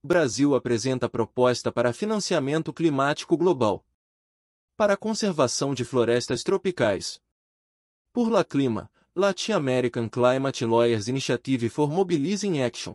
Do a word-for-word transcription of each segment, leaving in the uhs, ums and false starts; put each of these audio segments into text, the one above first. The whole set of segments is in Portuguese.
o Brasil apresenta proposta para financiamento climático global. Para a conservação de florestas tropicais. Por La Clima, Latin American Climate Lawyers Initiative for Mobilizing Action.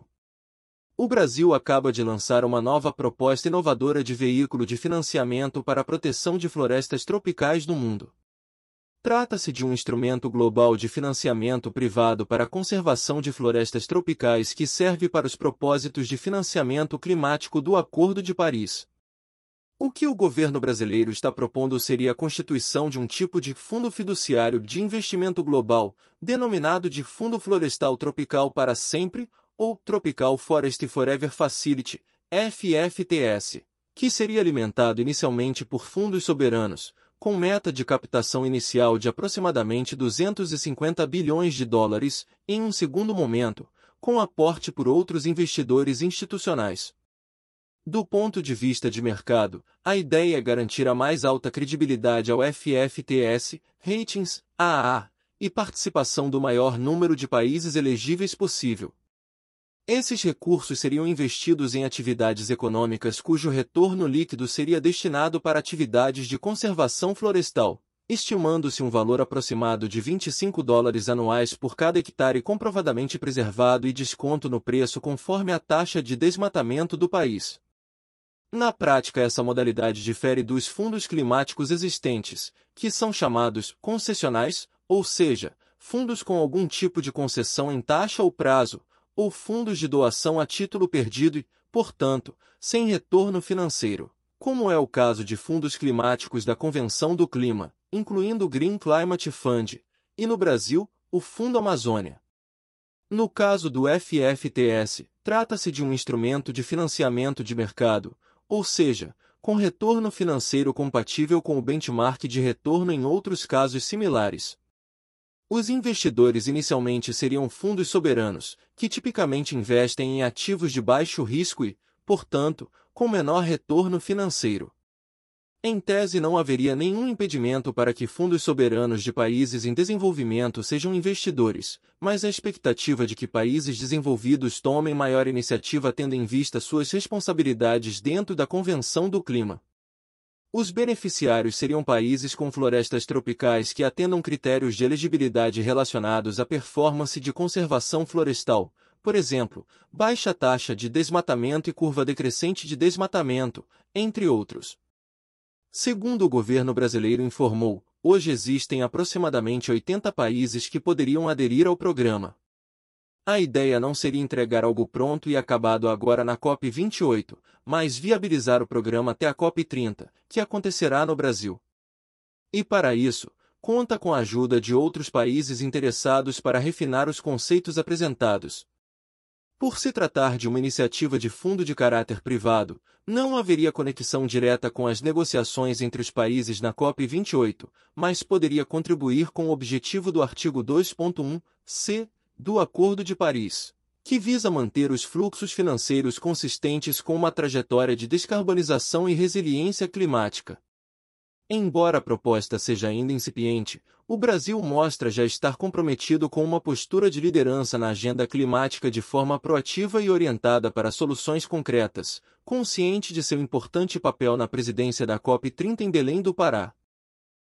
O Brasil acaba de lançar uma nova proposta inovadora de veículo de financiamento para a proteção de florestas tropicais no mundo. Trata-se de um instrumento global de financiamento privado para a conservação de florestas tropicais que serve para os propósitos de financiamento climático do Acordo de Paris. O que o governo brasileiro está propondo seria a constituição de um tipo de fundo fiduciário de investimento global, denominado de Fundo Florestal Tropical para Sempre, ou Tropical Forest Forever Facility, F F T S, que seria alimentado inicialmente por fundos soberanos, com meta de captação inicial de aproximadamente duzentos e cinquenta bilhões de dólares, em um segundo momento, com aporte por outros investidores institucionais. Do ponto de vista de mercado, a ideia é garantir a mais alta credibilidade ao F F T S, ratings, A A, e participação do maior número de países elegíveis possível. Esses recursos seriam investidos em atividades econômicas cujo retorno líquido seria destinado para atividades de conservação florestal, estimando-se um valor aproximado de vinte e cinco dólares anuais por cada hectare comprovadamente preservado e desconto no preço conforme a taxa de desmatamento do país. Na prática, essa modalidade difere dos fundos climáticos existentes, que são chamados concessionais, ou seja, fundos com algum tipo de concessão em taxa ou prazo, ou fundos de doação a título perdido e, portanto, sem retorno financeiro, como é o caso de fundos climáticos da Convenção do Clima, incluindo o Green Climate Fund, e no Brasil, o Fundo Amazônia. No caso do F F T S, trata-se de um instrumento de financiamento de mercado, ou seja, com retorno financeiro compatível com o benchmark de retorno em outros casos similares. Os investidores inicialmente seriam fundos soberanos, que tipicamente investem em ativos de baixo risco e, portanto, com menor retorno financeiro. Em tese, não haveria nenhum impedimento para que fundos soberanos de países em desenvolvimento sejam investidores, mas a expectativa de que países desenvolvidos tomem maior iniciativa tendo em vista suas responsabilidades dentro da Convenção do Clima. Os beneficiários seriam países com florestas tropicais que atendam critérios de elegibilidade relacionados à performance de conservação florestal, por exemplo, baixa taxa de desmatamento e curva decrescente de desmatamento, entre outros. Segundo o governo brasileiro informou, hoje existem aproximadamente oitenta países que poderiam aderir ao programa. A ideia não seria entregar algo pronto e acabado agora na COP vinte e oito, mas viabilizar o programa até a COP trinta, que acontecerá no Brasil. E para isso, conta com a ajuda de outros países interessados para refinar os conceitos apresentados. Por se tratar de uma iniciativa de fundo de caráter privado, não haveria conexão direta com as negociações entre os países na COP vinte e oito, mas poderia contribuir com o objetivo do artigo dois ponto um c do Acordo de Paris, que visa manter os fluxos financeiros consistentes com uma trajetória de descarbonização e resiliência climática. Embora a proposta seja ainda incipiente, o Brasil mostra já estar comprometido com uma postura de liderança na agenda climática de forma proativa e orientada para soluções concretas, consciente de seu importante papel na presidência da COP trinta em Belém do Pará.